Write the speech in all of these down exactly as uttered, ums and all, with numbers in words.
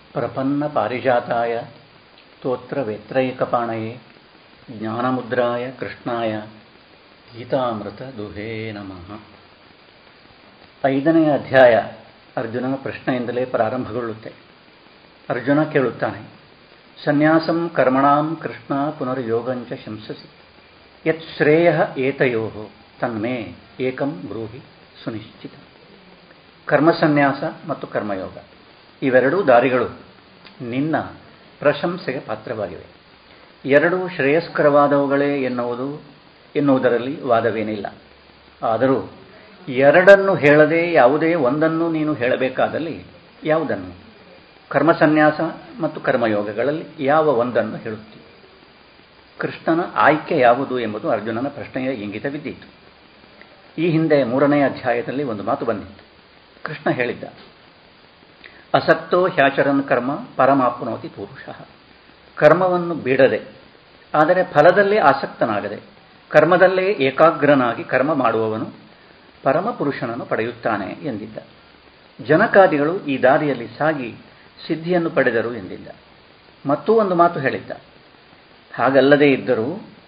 ಪ್ರಪನ್ನ ಪಾರಿಜಾತಾಯ ಸ್ತೋತ್ರ ವೇತ್ರೈಕಪಾಣಯೇ ಜ್ಞಾನಮುದ್ರಾಯ ಕೃಷ್ಣಾಯ ಗೀತಾಮೃತ ದುಹೇ ನಮಃ. ಐದನೆಯ ಅಧ್ಯಾಯ ಅರ್ಜುನನ ಪ್ರಶ್ನೆಯಿಂದಲೇ ಪ್ರಾರಂಭಗೊಳ್ಳುತ್ತೆ. ಅರ್ಜುನ ಕೇಳುತ್ತಾನೆ, ಸನ್ಯಾಸಂ ಕರ್ಮಣಾಂ ಕೃಷ್ಣ ಪುನರ್ಯೋಗಂಚ ಶಂಸಸಿ ಯತ್ ಶ್ರೇಯ ಏತಯೋ ತನ್ಮೇ ಏಕಂ ಬ್ರೂಹಿ ಸುನಿಶ್ಚಿತ. ಕರ್ಮಸನ್ಯಾಸ ಮತ್ತು ಕರ್ಮಯೋಗ ಇವೆರಡೂ ದಾರಿಗಳು ನಿನ್ನ ಪ್ರಶಂಸೆಗೆ ಪಾತ್ರವಾಗಿವೆ. ಎರಡೂ ಶ್ರೇಯಸ್ಕರವಾದವುಗಳೇ ಎನ್ನುವುದು ಎನ್ನುವುದರಲ್ಲಿ ವಾದವೇನಿಲ್ಲ. ಆದರೂ ಎರಡನ್ನು ಹೇಳದೆ ಯಾವುದೇ ಒಂದನ್ನು ನೀನು ಹೇಳಬೇಕಾದಲ್ಲಿ ಯಾವುದನ್ನು? ಕರ್ಮಸನ್ಯಾಸ ಮತ್ತು ಕರ್ಮಯೋಗಗಳಲ್ಲಿ ಯಾವ ಒಂದನ್ನು ಹೇಳುತ್ತಿ? ಕೃಷ್ಣನ ಆಯ್ಕೆ ಯಾವುದು ಎಂಬುದು ಅರ್ಜುನನ ಪ್ರಶ್ನೆಯ ಇಂಗಿತವಿದ್ದಿತ್ತು. ಈ ಹಿಂದೆ ಮೂರನೇ ಅಧ್ಯಾಯದಲ್ಲಿ ಒಂದು ಮಾತು ಬಂದಿತ್ತು. ಕೃಷ್ಣ ಹೇಳಿದ್ದ, ಅಸಕ್ತೋ ಹ್ಯಾಚರನ್ ಕರ್ಮ ಪರಮಾಪ್ನೋತಿ ಪುರುಷಃ. ಕರ್ಮವನ್ನು ಬಿಡದೆ ಆದರೆ ಫಲದಲ್ಲೇ ಆಸಕ್ತನಾಗದೆ ಕರ್ಮದಲ್ಲೇ ಏಕಾಗ್ರನಾಗಿ ಕರ್ಮ ಮಾಡುವವನು ಪರಮಪುರುಷನನ್ನು ಪಡೆಯುತ್ತಾನೆ ಎಂದಿದ್ದ. ಜನಕಾದಿಗಳು ಈ ದಾರಿಯಲ್ಲಿ ಸಾಗಿ ಸಿದ್ಧಿಯನ್ನು ಪಡೆದರು ಎಂದಿದ್ದ. ಮತ್ತೂ ಒಂದು ಮಾತು ಹೇಳಿದ್ದ, ಹಾಗಲ್ಲದೇ ಇದ್ದರೂ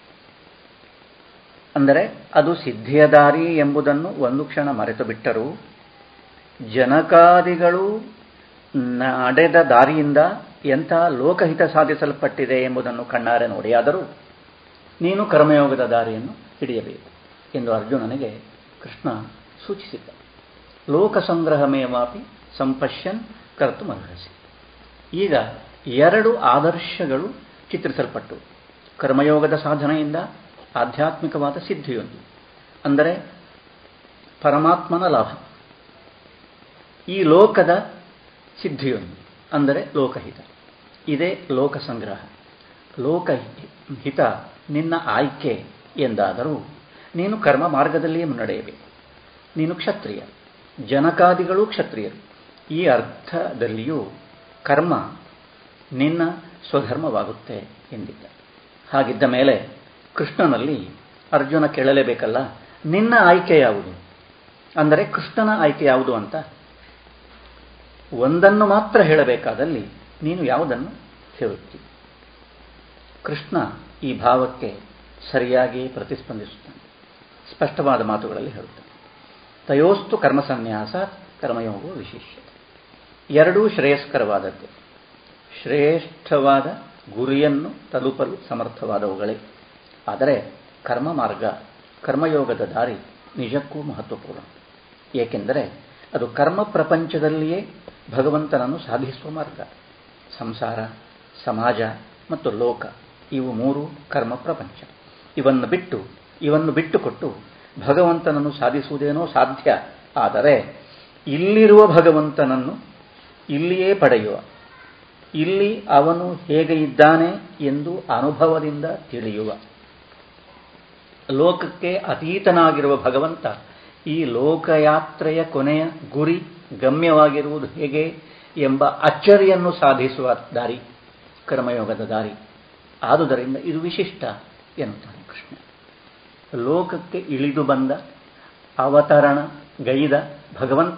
ಅಂದರೆ ಅದು ಸಿದ್ಧಿಯ ದಾರಿ ಎಂಬುದನ್ನು ಒಂದು ಕ್ಷಣ ಮರೆತು ಬಿಟ್ಟರೂ ಜನಕಾದಿಗಳು ನಡೆದ ದಾರಿಯಿಂದ ಎಂಥ ಲೋಕಹಿತ ಸಾಧಿಸಲ್ಪಟ್ಟಿದೆ ಎಂಬುದನ್ನು ಕಣ್ಣಾರೆ ನೋಡಿಯಾದರೂ ನೀನು ಕರ್ಮಯೋಗದ ದಾರಿಯನ್ನು ಹಿಡಿಯಬೇಕು ಎಂದು ಅರ್ಜುನನಿಗೆ ಕೃಷ್ಣ ಸೂಚಿಸಿದ್ದ. ಲೋಕಸಂಗ್ರಹಮೇವಾಪಿ ಸಂಪಶ್ಯನ್ ಕರ್ತು ಮರ್ಹಸಿ. ಈಗ ಎರಡು ಆದರ್ಶಗಳು ಚಿತ್ರಿಸಲ್ಪಟ್ಟು ಕರ್ಮಯೋಗದ ಸಾಧನೆಯಿಂದ ಆಧ್ಯಾತ್ಮಿಕವಾದ ಸಿದ್ಧಿಯೊಂದು ಅಂದರೆ ಪರಮಾತ್ಮನ ಲಾಭ, ಈ ಲೋಕದ ಸಿದ್ಧಿಯೊಂದು ಅಂದರೆ ಲೋಕಹಿತ. ಇದೇ ಲೋಕಸಂಗ್ರಹ. ಲೋಕಹಿತ ನಿನ್ನ ಆಯ್ಕೆ ಎಂದಾದರೂ ನೀನು ಕರ್ಮ ಮಾರ್ಗದಲ್ಲಿಯೇ ಮುನ್ನಡೆಯಬೇಕು. ನೀನು ಕ್ಷತ್ರಿಯ, ಜನಕಾದಿಗಳೂ ಕ್ಷತ್ರಿಯರು. ಈ ಅರ್ಥದಲ್ಲಿಯೂ ಕರ್ಮ ನಿನ್ನ ಸ್ವಧರ್ಮವಾಗುತ್ತೆ ಎಂದಿದ್ದ. ಹಾಗಿದ್ದ ಮೇಲೆ ಕೃಷ್ಣನಲ್ಲಿ ಅರ್ಜುನ ಕೇಳಲೇಬೇಕಲ್ಲ, ನಿನ್ನ ಆಯ್ಕೆ ಯಾವುದು? ಅಂದರೆ ಕೃಷ್ಣನ ಆಯ್ಕೆ ಯಾವುದು ಅಂತ. ಒಂದನ್ನು ಮಾತ್ರ ಹೇಳಬೇಕಾದಲ್ಲಿ ನೀನು ಯಾವುದನ್ನು ಹೇಳುತ್ತಿ? ಕೃಷ್ಣ ಈ ಭಾವಕ್ಕೆ ಸರಿಯಾಗಿ ಪ್ರತಿಸ್ಪಂದಿಸುತ್ತಾನೆ. ಸ್ಪಷ್ಟವಾದ ಮಾತುಗಳಲ್ಲಿ ಹೇಳುತ್ತಾನೆ, ತಯೋಸ್ತು ಕರ್ಮಸನ್ಯಾಸ ಕರ್ಮಯೋಗೋ ವಿಶಿಷ್ಯ. ಎರಡೂ ಶ್ರೇಯಸ್ಕರವಾದದ್ದು, ಶ್ರೇಷ್ಠವಾದ ಗುರಿಯನ್ನು ತಲುಪಲು ಸಮರ್ಥವಾದವುಗಳೇ. ಆದರೆ ಕರ್ಮ ಮಾರ್ಗ, ಕರ್ಮಯೋಗದ ದಾರಿ ನಿಜಕ್ಕೂ ಮಹತ್ವಪೂರ್ಣ. ಏಕೆಂದರೆ ಅದು ಕರ್ಮ ಪ್ರಪಂಚದಲ್ಲಿಯೇ ಭಗವಂತನನ್ನು ಸಾಧಿಸುವ ಮಾರ್ಗ. ಸಂಸಾರ, ಸಮಾಜ ಮತ್ತು ಲೋಕ ಇವು ಮೂರು ಕರ್ಮ ಪ್ರಪಂಚ. ಇವನ್ನು ಬಿಟ್ಟು ಇವನ್ನು ಬಿಟ್ಟುಕೊಟ್ಟು ಭಗವಂತನನ್ನು ಸಾಧಿಸುವುದೇನೋ ಸಾಧ್ಯ. ಆದರೆ ಇಲ್ಲಿರುವ ಭಗವಂತನನ್ನು ಇಲ್ಲಿಯೇ ಪಡೆಯುವ, ಇಲ್ಲಿ ಅವನು ಹೇಗೆ ಇದ್ದಾನೆ ಎಂದು ಅನುಭವದಿಂದ ತಿಳಿಯುವ, ಲೋಕಕ್ಕೆ ಅತೀತನಾಗಿರುವ ಭಗವಂತ ಈ ಲೋಕಯಾತ್ರೆಯ ಕೊನೆಯ ಗುರಿ ಗಮ್ಯವಾಗಿರುವುದು ಹೇಗೆ ಎಂಬ ಅಚ್ಚರಿಯನ್ನು ಸಾಧಿಸುವ ದಾರಿ ಕರ್ಮಯೋಗದ ದಾರಿ. ಆದುದರಿಂದ ಇದು ವಿಶಿಷ್ಟ ಎನ್ನುತ್ತಾನೆ ಕೃಷ್ಣ. ಲೋಕಕ್ಕೆ ಇಳಿದು ಬಂದ ಅವತರಣ ಗೈದ ಭಗವಂತ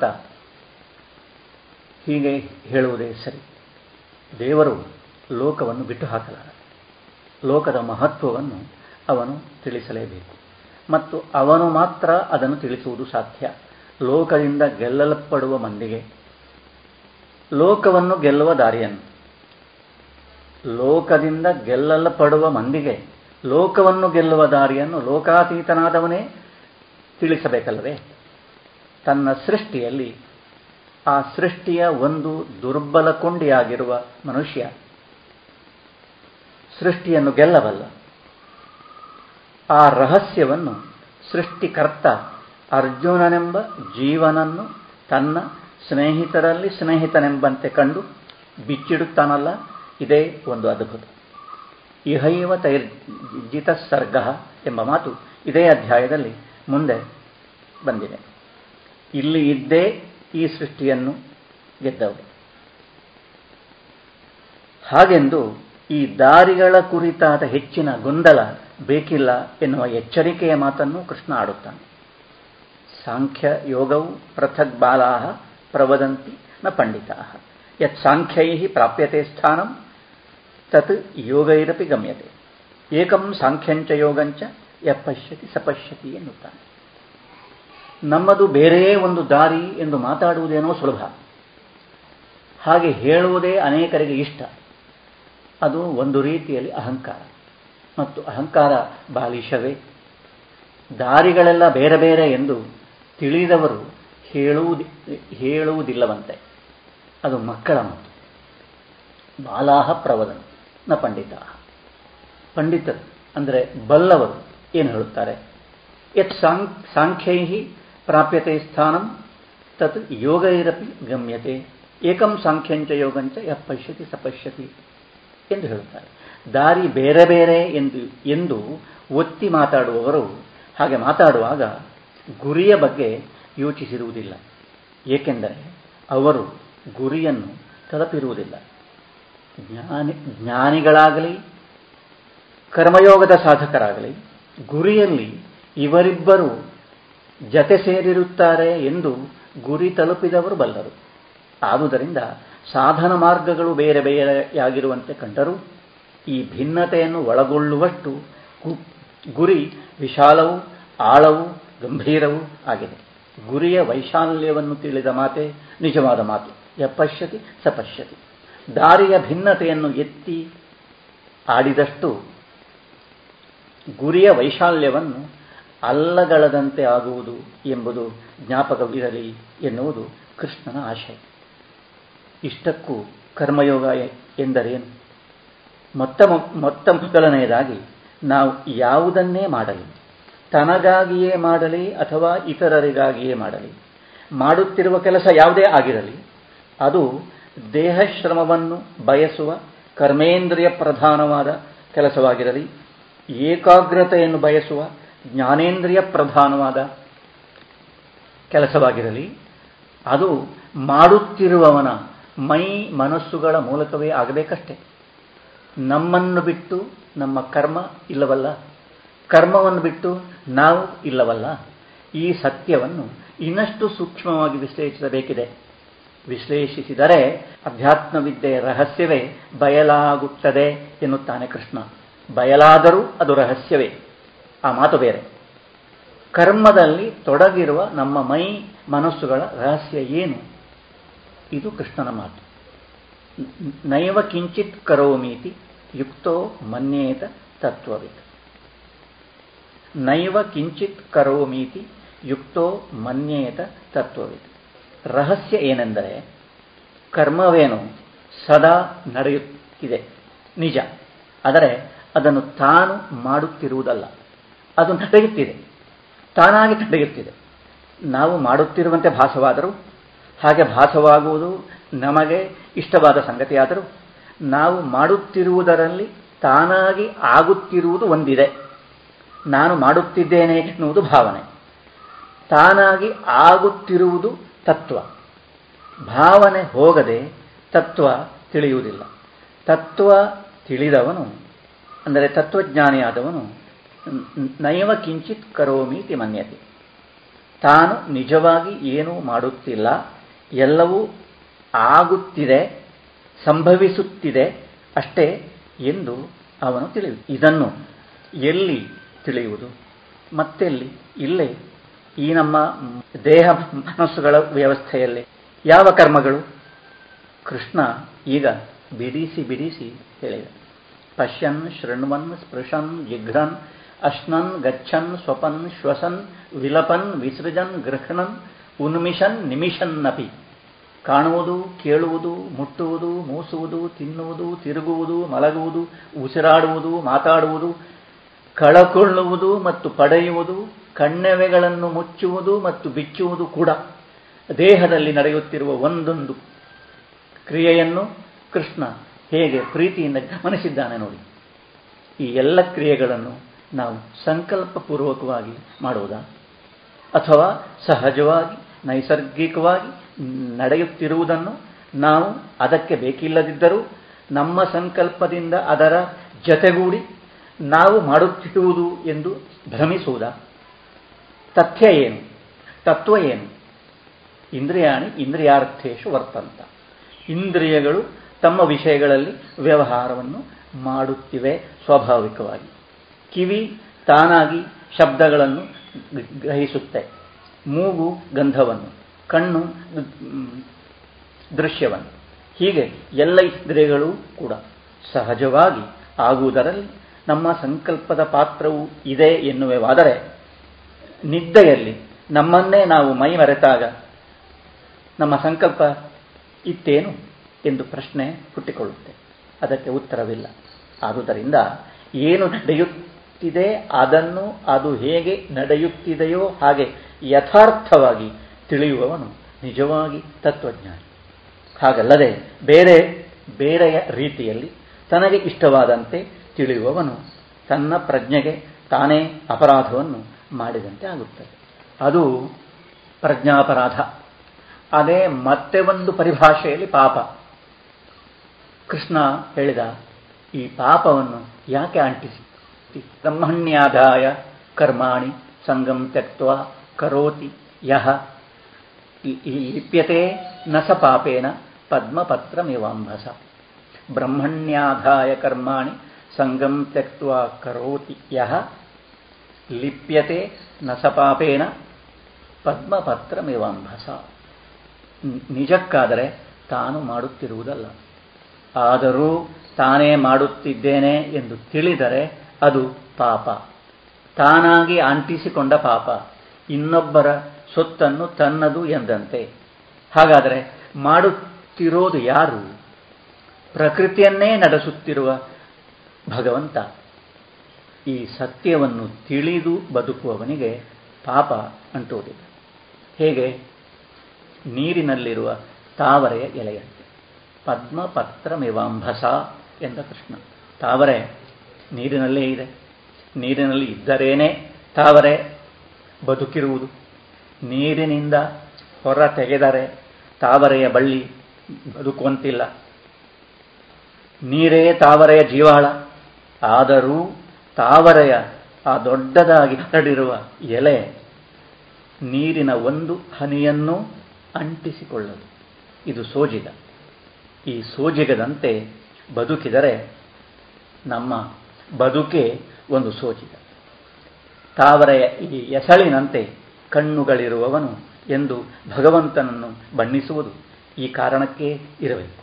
ಹೀಗೆ ಹೇಳುವುದೇ ಸರಿ. ದೇವರು ಲೋಕವನ್ನು ಬಿಟ್ಟು ಹಾಕಲಾರ. ಲೋಕದ ಮಹತ್ವವನ್ನು ಅವನು ತಿಳಿಸಲೇಬೇಕು ಮತ್ತು ಅವನು ಮಾತ್ರ ಅದನ್ನು ತಿಳಿಸುವುದು ಸಾಧ್ಯ. ಲೋಕದಿಂದ ಗೆಲ್ಲಲ್ಪಡುವ ಮಂದಿಗೆ ಲೋಕವನ್ನು ಗೆಲ್ಲುವ ದಾರಿಯನ್ನು, ಲೋಕದಿಂದ ಗೆಲ್ಲಲ್ಪಡುವ ಮಂದಿಗೆ ಲೋಕವನ್ನು ಗೆಲ್ಲುವ ದಾರಿಯನ್ನು ಲೋಕಾತೀತನಾದವನೇ ತಿಳಿಸಬೇಕಲ್ಲವೇ? ತನ್ನ ಸೃಷ್ಟಿಯಲ್ಲಿ ಆ ಸೃಷ್ಟಿಯ ಒಂದು ದುರ್ಬಲ ಕೊಂಡಿಯಾಗಿರುವ ಮನುಷ್ಯ ಸೃಷ್ಟಿಯನ್ನು ಗೆಲ್ಲಬಲ್ಲ. ಆ ರಹಸ್ಯವನ್ನು ಸೃಷ್ಟಿಕರ್ತ ಅರ್ಜುನನೆಂಬ ಜೀವನನ್ನು ತನ್ನ ಸ್ನೇಹಿತರಲ್ಲಿ ಸ್ನೇಹಿತನೆಂಬಂತೆ ಕಂಡು ಬಿಚ್ಚಿಡುತ್ತಾನಲ್ಲ, ಇದೇ ಒಂದು ಅದ್ಭುತ. ಇಹೈವ ತೈರ್ಜಿತ ಸರ್ಗ ಎಂಬ ಮಾತು ಇದೇ ಅಧ್ಯಾಯದಲ್ಲಿ ಮುಂದೆ ಬಂದಿದೆ. ಇಲ್ಲಿ ಇದ್ದೇ ಈ ಸೃಷ್ಟಿಯನ್ನು ಗೆದ್ದವರು. ಹಾಗೆಂದು ಈ ದಾರಿಗಳ ಕುರಿತಾದ ಹೆಚ್ಚಿನ ಗೊಂದಲ ಬೇಕಿಲ್ಲ ಎನ್ನುವ ಎಚ್ಚರಿಕೆಯ ಮಾತನ್ನು ಕೃಷ್ಣ ಆಡುತ್ತಾನೆ. ಸಾಂಖ್ಯ ಯೋಗವು ಪೃಥಕ್ ಬಾಲಾಹ ಪ್ರವದಂತಿ ನ ಪಂಡಿತಾಹ. ಯತ್ ಸಾಂಖ್ಯೈ ಪ್ರಾಪ್ಯತೆ ಸ್ಥಾನಂ ತತ್ ಯೋಗೈರಪಿ ಗಮ್ಯತೆ. ಏಕಂ ಸಾಂಖ್ಯಂಚ ಯೋಗಂಚ ಯ ಪಶ್ಯತಿ ಸಪಶ್ಯತಿ ಎನ್ನುತ್ತಾನೆ. ನಮ್ಮದು ಬೇರೆಯೇ ಒಂದು ದಾರಿ ಎಂದು ಮಾತಾಡುವುದೇನೋ ಸುಲಭ, ಹಾಗೆ ಹೇಳುವುದೇ ಅನೇಕರಿಗೆ ಇಷ್ಟ. ಅದು ಒಂದು ರೀತಿಯಲ್ಲಿ ಅಹಂಕಾರ, ಮತ್ತು ಅಹಂಕಾರ ಬಾಲಿಶವೇ. ದಾರಿಗಳೆಲ್ಲ ಬೇರೆ ಬೇರೆ ಎಂದು ತಿಳಿದವರು ಹೇಳುವುದಿ ಹೇಳುವುದಿಲ್ಲವಂತೆ. ಅದು ಮಕ್ಕಳ ಮಾತು. ಬಾಲಾಹ ಪ್ರವದನ ನ ಪಂಡಿತ. ಪಂಡಿತರು ಅಂದರೆ ಬಲ್ಲವರು ಏನು ಹೇಳುತ್ತಾರೆ? ಯತ್ ಸಾಂಖ್ಯೈ ಪ್ರಾಪ್ಯತೆ ಸ್ಥಾನಂ ತತ್ ಯೋಗೈರಪಿ ಗಮ್ಯತೆ. ಏಕಂ ಸಾಂಖ್ಯಂಚ ಯೋಗಂಚ ಯ ಪಶ್ಯತಿ ಸಪಶ್ಯತಿ ಎಂದು ಹೇಳುತ್ತಾರೆ. ದಾರಿ ಬೇರೆ ಬೇರೆ ಎಂದು ಎಂದು ಒತ್ತಿ ಮಾತಾಡುವವರು ಹಾಗೆ ಮಾತಾಡುವಾಗ ಗುರಿಯ ಬಗ್ಗೆ ಯೋಚಿಸಿರುವುದಿಲ್ಲ. ಏಕೆಂದರೆ ಅವರು ಗುರಿಯನ್ನು ತಲುಪಿರುವುದಿಲ್ಲ. ಜ್ಞಾನಿ ಜ್ಞಾನಿಗಳಾಗಲಿ ಕರ್ಮಯೋಗದ ಸಾಧಕರಾಗಲಿ ಗುರಿಯಲ್ಲಿ ಇವರಿಬ್ಬರು ಜತೆ ಸೇರಿರುತ್ತಾರೆ ಎಂದು ಗುರಿ ತಲುಪಿದವರು ಬಲ್ಲರು. ಆದುದರಿಂದ ಸಾಧನ ಮಾರ್ಗಗಳು ಬೇರೆ ಬೇರೆಯಾಗಿರುವಂತೆ ಕಂಡರೂ ಈ ಭಿನ್ನತೆಯನ್ನು ಒಳಗೊಳ್ಳುವಷ್ಟು ಗುರಿ ವಿಶಾಲವೂ ಆಳವೂ ಗಂಭೀರವೂ ಆಗಿದೆ. ಗುರಿಯ ವೈಶಾಲ್ಯವನ್ನು ತಿಳಿದ ಮಾತೆ ನಿಜವಾದ ಮಾತು. ಯ ಪಶ್ಯತಿ ಸಪಶ್ಯತಿ. ದಾರಿಯ ಭಿನ್ನತೆಯನ್ನು ಎತ್ತಿ ಆಡಿದಷ್ಟು ಗುರಿಯ ವೈಶಾಲ್ಯವನ್ನು ಅಲ್ಲಗಳದಂತೆ ಆಗುವುದು ಎಂಬುದು ಜ್ಞಾಪಕವಿರಲಿ ಎನ್ನುವುದು ಕೃಷ್ಣನ ಆಶಯ. ಇಷ್ಟಕ್ಕೂ ಕರ್ಮಯೋಗ ಎಂದರೇನು? ಮೊತ್ತ ಮೊತ್ತ ಮೊದಲನೆಯದಾಗಿ ನಾವು ಯಾವುದನ್ನೇ ಮಾಡಲಿ, ತನಗಾಗಿಯೇ ಮಾಡಲಿ ಅಥವಾ ಇತರರಿಗಾಗಿಯೇ ಮಾಡಲಿ, ಮಾಡುತ್ತಿರುವ ಕೆಲಸ ಯಾವುದೇ ಆಗಿರಲಿ, ಅದು ದೇಹಶ್ರಮವನ್ನು ಬಯಸುವ ಕರ್ಮೇಂದ್ರಿಯ ಪ್ರಧಾನವಾದ ಕೆಲಸವಾಗಿರಲಿ, ಏಕಾಗ್ರತೆಯನ್ನು ಬಯಸುವ ಜ್ಞಾನೇಂದ್ರಿಯ ಪ್ರಧಾನವಾದ ಕೆಲಸವಾಗಿರಲಿ, ಅದು ಮಾಡುತ್ತಿರುವವನ ಮೈ ಮನಸ್ಸುಗಳ ಮೂಲಕವೇ ಆಗಬೇಕಷ್ಟೆ. ನಮ್ಮನ್ನು ಬಿಟ್ಟು ನಮ್ಮ ಕರ್ಮ ಇಲ್ಲವಲ್ಲ, ಕರ್ಮವನ್ನು ಬಿಟ್ಟು ನಾವು ಇಲ್ಲವಲ್ಲ. ಈ ಸತ್ಯವನ್ನು ಇನ್ನಷ್ಟು ಸೂಕ್ಷ್ಮವಾಗಿ ವಿಶ್ಲೇಷಿಸಬೇಕಿದೆ. ವಿಶ್ಲೇಷಿಸಿದರೆ ಅಧ್ಯಾತ್ಮವಿದ್ಯೆಯ ರಹಸ್ಯವೇ ಬಯಲಾಗುತ್ತದೆ ಎನ್ನುತ್ತಾನೆ ಕೃಷ್ಣ. ಬಯಲಾದರೂ ಅದು ರಹಸ್ಯವೇ, ಆ ಮಾತು ಬೇರೆ. ಕರ್ಮದಲ್ಲಿ ತೊಡಗಿರುವ ನಮ್ಮ ಮೈ ಮನಸ್ಸುಗಳ ರಹಸ್ಯ ಏನು? ಇದು ಕೃಷ್ಣನ ಮಾತು. ನೈವ ಕಿಂಚಿತ್ ಕರೋಮೀತಿ ಯುಕ್ತೋ ಮನ್ಯೇತ ತತ್ವವಿತ್. ನೈವ ಕಿಂಚಿತ್ ಕರೋಮೀತಿ ಯುಕ್ತೋ ಮನ್ಯೇತ ತತ್ವವಿತ್. ರಹಸ್ಯ ಏನೆಂದರೆ, ಕರ್ಮವೇನು ಸದಾ ನಡೆಯುತ್ತಿದೆ ನಿಜ, ಆದರೆ ಅದನ್ನು ತಾನು ಮಾಡುತ್ತಿರುವುದಲ್ಲ. ಅದು ನಡೆಯುತ್ತಿದೆ, ತಾನಾಗಿ ನಡೆಯುತ್ತಿದೆ. ನಾವು ಮಾಡುತ್ತಿರುವಂತೆ ಭಾಸವಾದರೂ, ಹಾಗೆ ಭಾಸವಾಗುವುದು ನಮಗೆ ಇಷ್ಟವಾದ ಸಂಗತಿಯಾದರೂ, ನಾವು ಮಾಡುತ್ತಿರುವುದರಲ್ಲಿ ತಾನಾಗಿ ಆಗುತ್ತಿರುವುದು ಒಂದಿದೆ. ನಾನು ಮಾಡುತ್ತಿದ್ದೇನೆ ಎನ್ನುವುದು ಭಾವನೆ. ತಾನಾಗಿ ಆಗುತ್ತಿರುವುದು ತತ್ವ. ಭಾವನೆ ಹೋಗದೆ ತತ್ವ ತಿಳಿಯುವುದಿಲ್ಲ. ತತ್ವ ತಿಳಿದವನು ಅಂದರೆ ತತ್ವಜ್ಞಾನಿಯಾದವನು ನೈವ ಕಿಂಚಿತ್ ಕರೋಮೀತಿ ಮನ್ಯತೆ. ತಾನು ನಿಜವಾಗಿ ಏನೂ ಮಾಡುತ್ತಿಲ್ಲ, ಎಲ್ಲವೂ ಆಗುತ್ತಿದೆ, ಸಂಭವಿಸುತ್ತಿದೆ ಅಷ್ಟೇ ಎಂದು ಅವನು ತಿಳಿಯುವುದು. ಇದನ್ನು ಎಲ್ಲಿ ತಿಳಿಯುವುದು? ಮತ್ತೆಲ್ಲಿ? ಇಲ್ಲೇ ಈ ನಮ್ಮ ದೇಹ ಮನಸ್ಸುಗಳ ವ್ಯವಸ್ಥೆಯಲ್ಲಿ. ಯಾವ ಕರ್ಮಗಳು? ಕೃಷ್ಣ ಈಗ ಬಿಡಿಸಿ ಬಿಡಿಸಿ ಹೇಳಿದ. ಪಶ್ಯನ್ ಶೃಣ್ವನ್ ಸ್ಪೃಶನ್ ಜಿಘ್ರನ್ ಅಶ್ನನ್ ಗಚ್ಚನ್ ಸ್ವಪನ್ ಶ್ವಸನ್ ವಿಲಪನ್ ವಿಸೃಜನ್ ಗೃಹಣನ್ ಉನ್ಮಿಷನ್ ನಿಮಿಷನ್ನಪಿ. ಕಾಣುವುದು, ಕೇಳುವುದು, ಮುಟ್ಟುವುದು, ಮೂಸುವುದು, ತಿನ್ನುವುದು, ತಿರುಗುವುದು, ಮಲಗುವುದು, ಉಸಿರಾಡುವುದು, ಮಾತಾಡುವುದು, ಕಳಕೊಳ್ಳುವುದು ಮತ್ತು ಪಡೆಯುವುದು, ಕಣ್ಣೆವೆಗಳನ್ನು ಮುಚ್ಚುವುದು ಮತ್ತು ಬಿಚ್ಚುವುದು ಕೂಡ ದೇಹದಲ್ಲಿ ನಡೆಯುತ್ತಿರುವ ಒಂದೊಂದು ಕ್ರಿಯೆಯನ್ನು ಕೃಷ್ಣ ಹೇಗೆ ಪ್ರೀತಿಯಿಂದ ಗಮನಿಸಿದ್ದಾನೆ ನೋಡಿ. ಈ ಎಲ್ಲ ಕ್ರಿಯೆಗಳನ್ನು ನಾವು ಸಂಕಲ್ಪಪೂರ್ವಕವಾಗಿ ಮಾಡುವುದಾ, ಅಥವಾ ಸಹಜವಾಗಿ ನೈಸರ್ಗಿಕವಾಗಿ ನಡೆಯುತ್ತಿರುವುದನ್ನು ನಾವು ಅದಕ್ಕೆ ಬೇಕಿಲ್ಲದಿದ್ದರೂ ನಮ್ಮ ಸಂಕಲ್ಪದಿಂದ ಅದರ ಜತೆಗೂಡಿ ನಾವು ಮಾಡುತ್ತಿರುವುದು ಎಂದು ಭ್ರಮಿಸುವುದಾ? ತಥ್ಯ ಏನು? ತತ್ವ ಏನು? ಇಂದ್ರಿಯಾಣಿ ಇಂದ್ರಿಯಾರ್ಥೇಶು ವರ್ತಂತ. ಇಂದ್ರಿಯಗಳು ತಮ್ಮ ವಿಷಯಗಳಲ್ಲಿ ವ್ಯವಹಾರವನ್ನು ಮಾಡುತ್ತಿವೆ ಸ್ವಾಭಾವಿಕವಾಗಿ. ಕಿವಿ ತಾನಾಗಿ ಶಬ್ದಗಳನ್ನು ಗ್ರಹಿಸುತ್ತೆ, ಮೂಗು ಗಂಧವನ್ನು, ಕಣ್ಣು ದೃಶ್ಯವನ್ನು. ಹೀಗೆ ಎಲ್ಲ ಇಂದ್ರಿಯಗಳು ಕೂಡ ಸಹಜವಾಗಿ ಆಗುವುದರಲ್ಲಿ ನಮ್ಮ ಸಂಕಲ್ಪದ ಪಾತ್ರವೂ ಇದೆ ಎನ್ನುವಾದರೆ, ನಿದ್ದೆಯಲ್ಲಿ ನಮ್ಮನ್ನೇ ನಾವು ಮೈ ಮರೆತಾಗ ನಮ್ಮ ಸಂಕಲ್ಪ ಇತ್ತೇನು ಎಂದು ಪ್ರಶ್ನೆ ಹುಟ್ಟಿಕೊಳ್ಳುತ್ತೆ. ಅದಕ್ಕೆ ಉತ್ತರವಿಲ್ಲ. ಆದುದರಿಂದ ಏನು ನಡೆಯುತ್ತಿದೆ ಅದನ್ನು ಅದು ಹೇಗೆ ನಡೆಯುತ್ತಿದೆಯೋ ಹಾಗೆ ಯಥಾರ್ಥವಾಗಿ ತಿಳಿಯುವವನು ನಿಜವಾಗಿ ತತ್ವಜ್ಞಾನಿ. ಹಾಗಲ್ಲದೆ ಬೇರೆ ಬೇರೆಯ ರೀತಿಯಲ್ಲಿ ತನಗೆ ಇಷ್ಟವಾದಂತೆ ತಿಳಿಯುವವನು ತನ್ನ ಪ್ರಜ್ಞೆಗೆ ತಾನೇ ಅಪರಾಧವನ್ನು ಮಾಡಿದಂತೆ ಆಗುತ್ತದೆ. ಅದು ಪ್ರಜ್ಞಾಪರಾಧ. ಅದೇ ಮತ್ತೆ ಒಂದು ಪರಿಭಾಷೆಯಲ್ಲಿ ಪಾಪ. ಕೃಷ್ಣ ಹೇಳಿದ ಈ ಪಾಪವನ್ನು ಯಾಕೆ ಅಂಟಿಸಿ? ಬ್ರಹ್ಮಣ್ಯಾದಾಯ ಕರ್ಮಾಣಿ ಸಂಗಂ ತ್ಯಕ್ತ್ವಾ ಕರೋತಿ ಯಹ ಲಿಪ್ಯತೆ ನ ಸ ಪಾಪೇನ ಪದ್ಮಪತ್ರಮಿವಾಂಭಸ. ಬ್ರಹ್ಮಣ್ಯಾದಾಯ ಕರ್ಮಾಣಿ ಸಂಗಂ ತ್ಯಕ್ತ್ವಾ ಕರೋತಿ ಯಹ ಲಿಪ್ಯತೆ ನ ಸ ಪಾಪೇನ ಪದ್ಮಪತ್ರಮಿವಾಂಭಸ. ನಿಜಕ್ಕಾದರೆ ತಾನು ಮಾಡುತ್ತಿರುವುದಲ್ಲ, ಆದರೂ ತಾನೇ ಮಾಡುತ್ತಿದ್ದೇನೆ ಎಂದು ತಿಳಿದರೆ ಅದು ಪಾಪ. ತಾನಾಗಿ ಅಂಟಿಸಿಕೊಂಡ ಪಾಪ, ಇನ್ನೊಬ್ಬರ ಸೊತ್ತನ್ನು ತನ್ನದು ಎಂದಂತೆ. ಹಾಗಾದರೆ ಮಾಡುತ್ತಿರೋದು ಯಾರು? ಪ್ರಕೃತಿಯನ್ನೇ ನಡೆಸುತ್ತಿರುವ ಭಗವಂತ. ಈ ಸತ್ಯವನ್ನು ತಿಳಿದು ಬದುಕುವವನಿಗೆ ಪಾಪ ಅಂಟುವುದಿಲ್ಲ. ಹೇಗೆ? ನೀರಿನಲ್ಲಿರುವ ತಾವರೆಯ ಎಲೆಯಂತೆ. ಪದ್ಮಪತ್ರಮಿವಾಂಭಸ ಎಂದ ಕೃಷ್ಣ. ತಾವರೆ ನೀರಿನಲ್ಲೇ ಇದೆ. ನೀರಿನಲ್ಲಿ ಇದ್ದರೇನೆ ತಾವರೆ ಬದುಕಿರುವುದು. ನೀರಿನಿಂದ ಹೊರ ತೆಗೆದರೆ ತಾವರೆಯ ಬಳ್ಳಿ ಬದುಕುವಂತಿಲ್ಲ. ನೀರೇ ತಾವರೆಯ ಜೀವಾಳ. ಆದರೂ ತಾವರೆಯ ಆ ದೊಡ್ಡದಾಗಿ ಹರಡಿರುವ ಎಲೆ ನೀರಿನ ಒಂದು ಹನಿಯನ್ನೂ ಅಂಟಿಸಿಕೊಳ್ಳದು. ಇದು ಸೋಜಿಗ. ಈ ಸೋಜಿಗದಂತೆ ಬದುಕಿದರೆ ನಮ್ಮ ಬದುಕೇ ಒಂದು ಸೋಜಿಗ. ತಾವರೆಯ ಈ ಎಸಳಿನಂತೆ ಕಣ್ಣುಗಳಿರುವವನು ಎಂದು ಭಗವಂತನನ್ನು ಬಣ್ಣಿಸುವುದು ಈ ಕಾರಣಕ್ಕೆ ಇರಬೇಕು.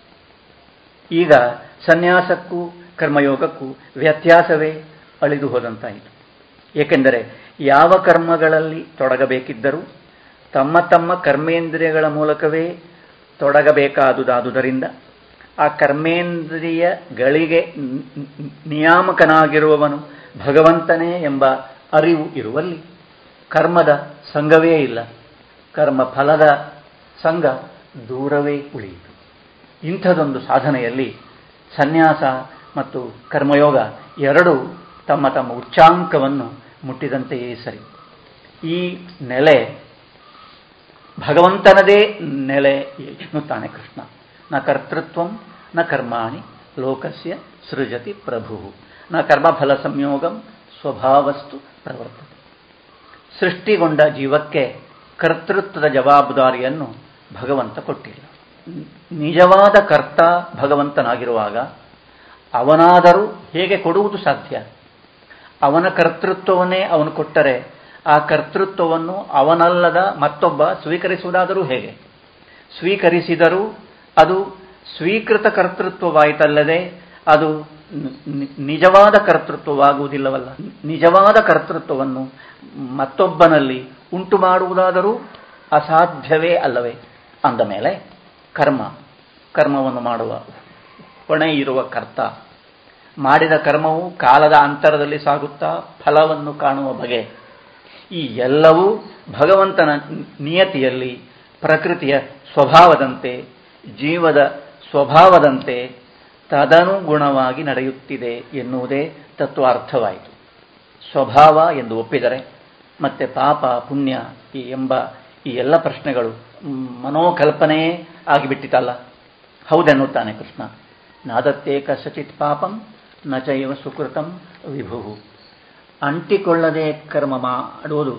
ಈಗ ಸನ್ಯಾಸಕ್ಕೂ ಕರ್ಮಯೋಗಕ್ಕೂ ವ್ಯತ್ಯಾಸವೇ ಅಳಿದು ಹೋದಂತಾಯಿತು. ಏಕೆಂದರೆ ಯಾವ ಕರ್ಮಗಳಲ್ಲಿ ತೊಡಗಬೇಕಿದ್ದರೂ ತಮ್ಮ ತಮ್ಮ ಕರ್ಮೇಂದ್ರಿಯಗಳ ಮೂಲಕವೇ ತೊಡಗಬೇಕಾದುದಾದುದರಿಂದ ಆ ಕರ್ಮೇಂದ್ರಿಯಗಳಿಗೆ ನಿಯಾಮಕನಾಗಿರುವವನು ಭಗವಂತನೇ ಎಂಬ ಅರಿವು ಇರುವಲ್ಲಿ ಕರ್ಮದ ಸಂಘವೇ ಇಲ್ಲ. ಕರ್ಮ ಫಲದ ಸಂಘ ದೂರವೇ ಉಳಿಯಿತು. ಇಂಥದೊಂದು ಸಾಧನೆಯಲ್ಲಿ ಸನ್ಯಾಸ ಮತ್ತು ಕರ್ಮಯೋಗ ಎರಡೂ ತಮ್ಮ ತಮ್ಮ ಉಚ್ಚಾಂಕವನ್ನು ಮುಟ್ಟಿದಂತೆಯೇ ಸರಿ. ಈ ನೆಲೆ ಭಗವಂತನದೇ ನೆಲೆ ಎನ್ನುತ್ತಾನೆ ಕೃಷ್ಣ. ನ ಕರ್ತೃತ್ವಂ ನ ಕರ್ಮಾಣಿ ಲೋಕಸ್ಯ ಸೃಜತಿ ಪ್ರಭು ನ ಕರ್ಮಫಲ ಸಂಯೋಗಂ ಸ್ವಭಾವಸ್ತು ಪ್ರವರ್ತತೆ. ಸೃಷ್ಟಿಗೊಂಡ ಜೀವಕ್ಕೆ ಕರ್ತೃತ್ವದ ಜವಾಬ್ದಾರಿಯನ್ನು ಭಗವಂತ ಕೊಟ್ಟಿಲ್ಲ. ನಿಜವಾದ ಕರ್ತ ಭಗವಂತನಾಗಿರುವಾಗ ಅವನಾದರೂ ಹೇಗೆ ಕೊಡುವುದು ಸಾಧ್ಯ? ಅವನ ಕರ್ತೃತ್ವವನ್ನೇ ಅವನು ಕೊಟ್ಟರೆ ಆ ಕರ್ತೃತ್ವವನ್ನು ಅವನಲ್ಲದ ಮತ್ತೊಬ್ಬ ಸ್ವೀಕರಿಸುವುದಾದರೂ ಹೇಗೆ? ಸ್ವೀಕರಿಸಿದರೂ ಅದು ಸ್ವೀಕೃತ ಕರ್ತೃತ್ವವಾಯಿತಲ್ಲದೆ ಅದು ನಿಜವಾದ ಕರ್ತೃತ್ವವಾಗುವುದಿಲ್ಲವಲ್ಲ. ನಿಜವಾದ ಕರ್ತೃತ್ವವನ್ನು ಮತ್ತೊಬ್ಬನಲ್ಲಿ ಉಂಟು ಮಾಡುವುದಾದರೂ ಅಸಾಧ್ಯವೇ ಅಲ್ಲವೇ? ಅಂದ ಮೇಲೆ ಕರ್ಮ ಕರ್ಮವನ್ನು ಮಾಡುವ ಹೊಣೆ ಇರುವ ಕರ್ತ, ಮಾಡಿದ ಕರ್ಮವು ಕಾಲದ ಅಂತರದಲ್ಲಿ ಸಾಗುತ್ತಾ ಫಲವನ್ನು ಕಾಣುವ ಬಗೆ, ಈ ಎಲ್ಲವೂ ಭಗವಂತನ ನಿಯತಿಯಲ್ಲಿ ಪ್ರಕೃತಿಯ ಸ್ವಭಾವದಂತೆ, ಜೀವದ ಸ್ವಭಾವದಂತೆ ತದನುಗುಣವಾಗಿ ನಡೆಯುತ್ತಿದೆ ಎನ್ನುವುದೇ ತತ್ವಾರ್ಥವಾಯಿತು. ಸ್ವಭಾವ ಎಂದು ಒಪ್ಪಿದರೆ ಮತ್ತೆ ಪಾಪ ಪುಣ್ಯ ಈ ಎಂಬ ಈ ಎಲ್ಲ ಪ್ರಶ್ನೆಗಳು ಮನೋಕಲ್ಪನೆಯೇ ಆಗಿಬಿಟ್ಟಿತಲ್ಲ. ಹೌದೆನ್ನುತ್ತಾನೆ ಕೃಷ್ಣ. ನಾದತ್ತೇ ಕಸಚಿತ್ ಪಾಪಂ ನ ಚೈವ ಸುಕೃತಂ ವಿಭು. ಅಂಟಿಕೊಳ್ಳದೆ ಕರ್ಮ ಮಾಡುವುದು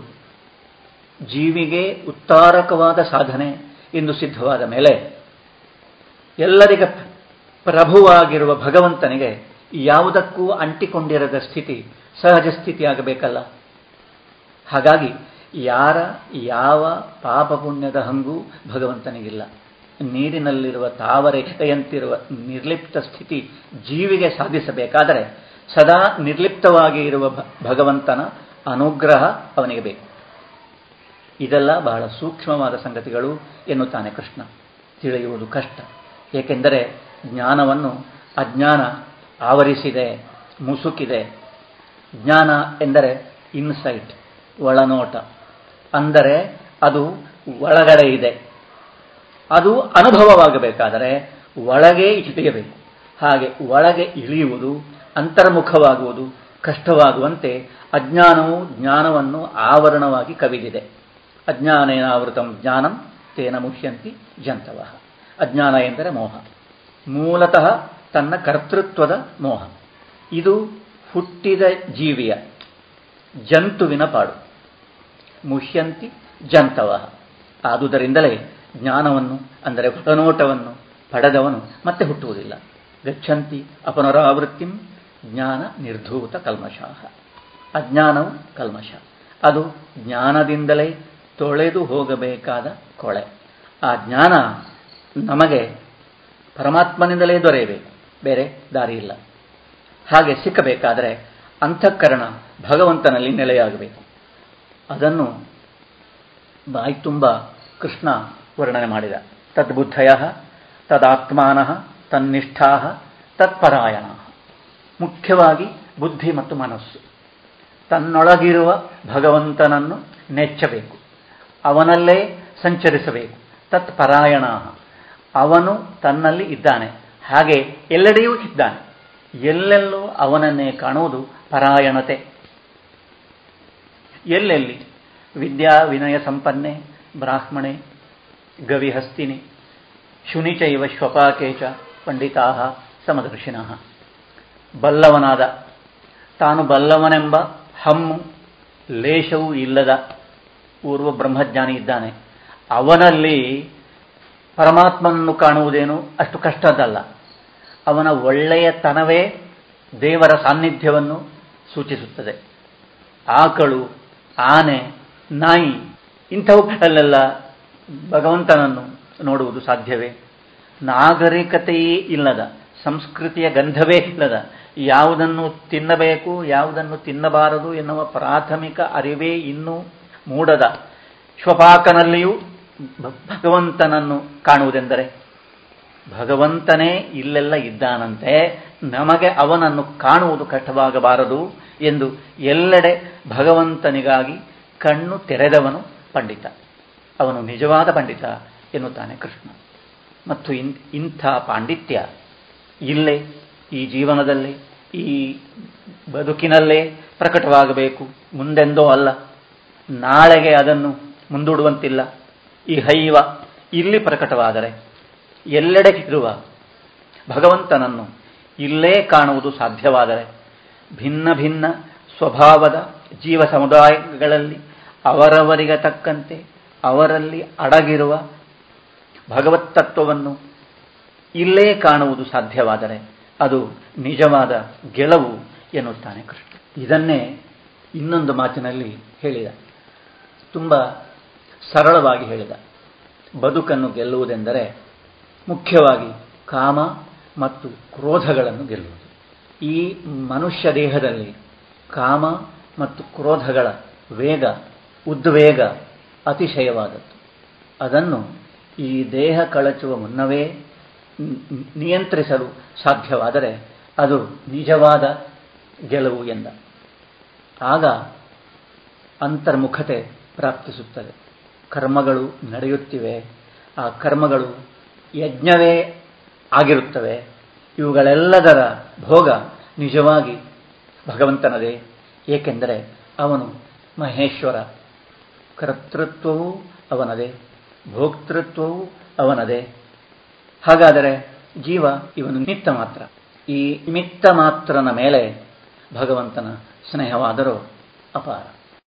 ಜೀವಿಗೆ ಉತ್ತಾರಕವಾದ ಸಾಧನೆ ಎಂದು ಸಿದ್ಧವಾದ ಮೇಲೆ ಎಲ್ಲರಿಗ ಪ್ರಭುವಾಗಿರುವ ಭಗವಂತನಿಗೆ ಯಾವುದಕ್ಕೂ ಅಂಟಿಕೊಂಡಿರದ ಸ್ಥಿತಿ ಸಹಜ ಸ್ಥಿತಿಯಾಗಬೇಕಲ್ಲ. ಹಾಗಾಗಿ ಯಾರ ಯಾವ ಪಾಪ ಪುಣ್ಯದ ಹಂಗೂ ಭಗವಂತನಿಗಿಲ್ಲ. ನೀರಿನಲ್ಲಿರುವ ತಾವರೆಯಂತಿರುವ ನಿರ್ಲಿಪ್ತ ಸ್ಥಿತಿ ಜೀವಿಗೆ ಸಾಧಿಸಬೇಕಾದರೆ ಸದಾ ನಿರ್ಲಿಪ್ತವಾಗಿ ಇರುವ ಭಗವಂತನ ಅನುಗ್ರಹ ಅವನಿಗೆ ಬೇಕು. ಇದೆಲ್ಲ ಬಹಳ ಸೂಕ್ಷ್ಮವಾದ ಸಂಗತಿಗಳು ಎನ್ನುತ್ತಾನೆ ಕೃಷ್ಣ. ತಿಳಿಯುವುದು ಕಷ್ಟ. ಏಕೆಂದರೆ ಜ್ಞಾನವನ್ನು ಅಜ್ಞಾನ ಆವರಿಸಿದೆ, ಮುಸುಕಿದೆ. ಜ್ಞಾನ ಎಂದರೆ ಇನ್ಸೈಟ್, ಒಳನೋಟ. ಅಂದರೆ ಅದು ಒಳಗಡೆ ಇದೆ. ಅದು ಅನುಭವವಾಗಬೇಕಾದರೆ ಒಳಗೆ ಇಳಿಯಬೇಕು. ಹಾಗೆ ಒಳಗೆ ಇಳಿಯುವುದು, ಅಂತರ್ಮುಖವಾಗುವುದು ಕಷ್ಟವಾಗುವಂತೆ ಅಜ್ಞಾನವು ಜ್ಞಾನವನ್ನು ಆವರಣವಾಗಿ ಕವಿದಿದೆ. ಅಜ್ಞಾನೇನಾವೃತಂ ಜ್ಞಾನಂ ತೇನ ಮುಹ್ಯಂತಿ ಜಂತವಃ. ಅಜ್ಞಾನ ಎಂದರೆ ಮೋಹ, ಮೂಲತಃ ತನ್ನ ಕರ್ತೃತ್ವದ ಮೋಹ. ಇದು ಹುಟ್ಟಿದ ಜೀವಿಯ, ಜಂತುವಿನ ಪಾಡು. ಮುಹ್ಯಂತಿ ಜಂತವಃ. ಆದುದರಿಂದಲೇ ಜ್ಞಾನವನ್ನು ಅಂದರೆ ಒಳನೋಟವನ್ನು ಪಡೆದವನು ಮತ್ತೆ ಹುಟ್ಟುವುದಿಲ್ಲ. ಗಚ್ಚಂತಿ ಅಪುನರಾವೃತ್ತಿಂ ಜ್ಞಾನ ನಿರ್ಧೂತ ಕಲ್ಮಷಾಃ. ಅಜ್ಞಾನವು ಕಲ್ಮಷ. ಅದು ಜ್ಞಾನದಿಂದಲೇ ತೊಳೆದು ಹೋಗಬೇಕಾದ ಕೊಳೆ. ಆ ಜ್ಞಾನ ನಮಗೆ ಪರಮಾತ್ಮನಿಂದಲೇ ದೊರೆಯಬೇಕು, ಬೇರೆ ದಾರಿ ಇಲ್ಲ. ಹಾಗೆ ಸಿಕ್ಕಬೇಕಾದರೆ ಅಂತಃಕರಣ ಭಗವಂತನಲ್ಲಿ ನೆಲೆಯಾಗಬೇಕು. ಅದನ್ನು ಬಾಯಿ ತುಂಬ ಕೃಷ್ಣ ವರ್ಣನೆ ಮಾಡಿದ. ತದ್ಬುದ್ಧಯ ತದಾತ್ಮಾನಃ ತನ್ನಿಷ್ಠಾಃ ತತ್ಪರಾಯಣಃ. ಮುಖ್ಯವಾಗಿ ಬುದ್ಧಿ ಮತ್ತು ಮನಸ್ಸು ತನ್ನೊಳಗಿರುವ ಭಗವಂತನನ್ನು ನೆಚ್ಚಬೇಕು, ಅವನಲ್ಲೇ ಸಂಚರಿಸಬೇಕು. ತತ್ಪರಾಯಣಃ. ಅವನು ತನ್ನಲ್ಲಿ ಇದ್ದಾನೆ, ಹಾಗೆ ಎಲ್ಲೆಡೆಯೂ ಇದ್ದಾನೆ. ಎಲ್ಲೆಲ್ಲೂ ಅವನನ್ನೇ ಕಾಣುವುದು ಪರಾಯಣತೆ. ಎಲ್ಲೆಲ್ಲಿ ವಿದ್ಯಾ ವಿನಯ ಸಂಪನ್ನೆ ಬ್ರಾಹ್ಮಣೆ ಗವಿಹಸ್ತಿನಿ ಶುನಿಚೈವ ಶ್ವಪಾಕೇಚ ಪಂಡಿತಾಃ ಸಮದರ್ಶಿನಃ. ಬಲ್ಲವನಾದ, ತಾನು ಬಲ್ಲವನೆಂಬ ಹಮ್ಮು ಲೇಷವೂ ಇಲ್ಲದ ಪೂರ್ವ ಬ್ರಹ್ಮಜ್ಞಾನಿ ಇದ್ದಾನೆ. ಅವನಲ್ಲಿ ಪರಮಾತ್ಮನನ್ನು ಕಾಣುವುದೇನು ಅಷ್ಟು ಕಷ್ಟದಲ್ಲ. ಅವನ ಒಳ್ಳೆಯತನವೇ ದೇವರ ಸಾನ್ನಿಧ್ಯವನ್ನು ಸೂಚಿಸುತ್ತದೆ. ಆಕಳು, ಆನೆ, ನಾಯಿ ಇಂಥವುಗಳಲ್ಲೆಲ್ಲ ಭಗವಂತನನ್ನು ನೋಡುವುದು ಸಾಧ್ಯವೇ? ನಾಗರಿಕತೆಯೇ ಇಲ್ಲದ, ಸಂಸ್ಕೃತಿಯ ಗಂಧವೇ ಇಲ್ಲದ, ಯಾವುದನ್ನು ತಿನ್ನಬೇಕು ಯಾವುದನ್ನು ತಿನ್ನಬಾರದು ಎನ್ನುವ ಪ್ರಾಥಮಿಕ ಅರಿವೇ ಇನ್ನೂ ಮೂಡದ ಶ್ವಪಾಕನಲ್ಲಿಯೂ ಭಗವಂತನನ್ನು ಕಾಣುವುದೆಂದರೆ ಭಗವಂತನೇ ಇಲ್ಲೆಲ್ಲ ಇದ್ದಾನಂತೆ, ನಮಗೆ ಅವನನ್ನು ಕಾಣುವುದು ಕಷ್ಟವಾಗಬಾರದು ಎಂದು ಎಲ್ಲೆಡೆ ಭಗವಂತನಿಗಾಗಿ ಕಣ್ಣು ತೆರೆದವನು ಪಂಡಿತ. ಅವನು ನಿಜವಾದ ಪಂಡಿತ ಎನ್ನುತ್ತಾನೆ ಕೃಷ್ಣ. ಮತ್ತು ಇಂಥ ಪಾಂಡಿತ್ಯ ಇಲ್ಲೇ ಈ ಜೀವನದಲ್ಲೇ ಈ ಬದುಕಿನಲ್ಲೇ ಪ್ರಕಟವಾಗಬೇಕು, ಮುಂದೆಂದೋ ಅಲ್ಲ. ನಾಳೆಗೆ ಅದನ್ನು ಮುಂದೂಡುವಂತಿಲ್ಲ. ಈ ಹೈವ ಇಲ್ಲಿ ಪ್ರಕಟವಾದರೆ ಎಲ್ಲೆಡೆ ಇರುವ ಭಗವಂತನನ್ನು ಇಲ್ಲೇ ಕಾಣುವುದು ಸಾಧ್ಯವಾದರೆ ಭಿನ್ನ ಭಿನ್ನ ಸ್ವಭಾವದ ಜೀವ ಸಮುದಾಯಗಳಲ್ಲಿ ಅವರವರಿಗೆ ತಕ್ಕಂತೆ ಅವರಲ್ಲಿ ಅಡಗಿರುವ ಭಗವತ್ತತ್ವವನ್ನು ಇಲ್ಲೇ ಕಾಣುವುದು ಸಾಧ್ಯವಾದರೆ ಅದು ನಿಜವಾದ ಗೆಲುವು ಎನ್ನುತ್ತಾನೆ ಕೃಷ್ಣ. ಇದನ್ನೇ ಇನ್ನೊಂದು ಮಾತಿನಲ್ಲಿ ಹೇಳಿದ, ತುಂಬ ಸರಳವಾಗಿ ಹೇಳಿದ. ಬದುಕನ್ನು ಗೆಲ್ಲುವುದೆಂದರೆ ಮುಖ್ಯವಾಗಿ ಕಾಮ ಮತ್ತು ಕ್ರೋಧಗಳನ್ನು ಗೆಲ್ಲುವುದು. ಈ ಮನುಷ್ಯ ದೇಹದಲ್ಲಿ ಕಾಮ ಮತ್ತು ಕ್ರೋಧಗಳ ವೇಗ, ಉದ್ವೇಗ ಅತಿಶಯವಾದದ್ದು. ಅದನ್ನು ಈ ದೇಹ ಕಳಚುವ ಮುನ್ನವೇ ನಿಯಂತ್ರಿಸಲು ಸಾಧ್ಯವಾದರೆ ಅದು ನಿಜವಾದ ಗೆಲುವು ಎಂದ. ಆಗ ಅಂತರ್ಮುಖತೆ ಪ್ರಾಪ್ತಿಸುತ್ತದೆ. ಕರ್ಮಗಳು ನಡೆಯುತ್ತಿವೆ, ಆ ಕರ್ಮಗಳು ಯಜ್ಞವೇ ಆಗಿರುತ್ತವೆ. ಇವುಗಳೆಲ್ಲದರ ಭೋಗ ನಿಜವಾಗಿ ಭಗವಂತನದೇ. ಏಕೆಂದರೆ ಅವನು ಮಹೇಶ್ವರ. ಕರ್ತೃತ್ವವೂ ಅವನದೇ, ಭೋಕ್ತೃತ್ವವೂ ಅವನದೇ. ಹಾಗಾದರೆ ಜೀವ ಇವನು ನಿಮಿತ್ತ ಮಾತ್ರ. ಈ ನಿಮಿತ್ತ ಮಾತ್ರನ ಮೇಲೆ ಭಗವಂತನ ಸ್ನೇಹವಾದರೂ ಅಪಾರ.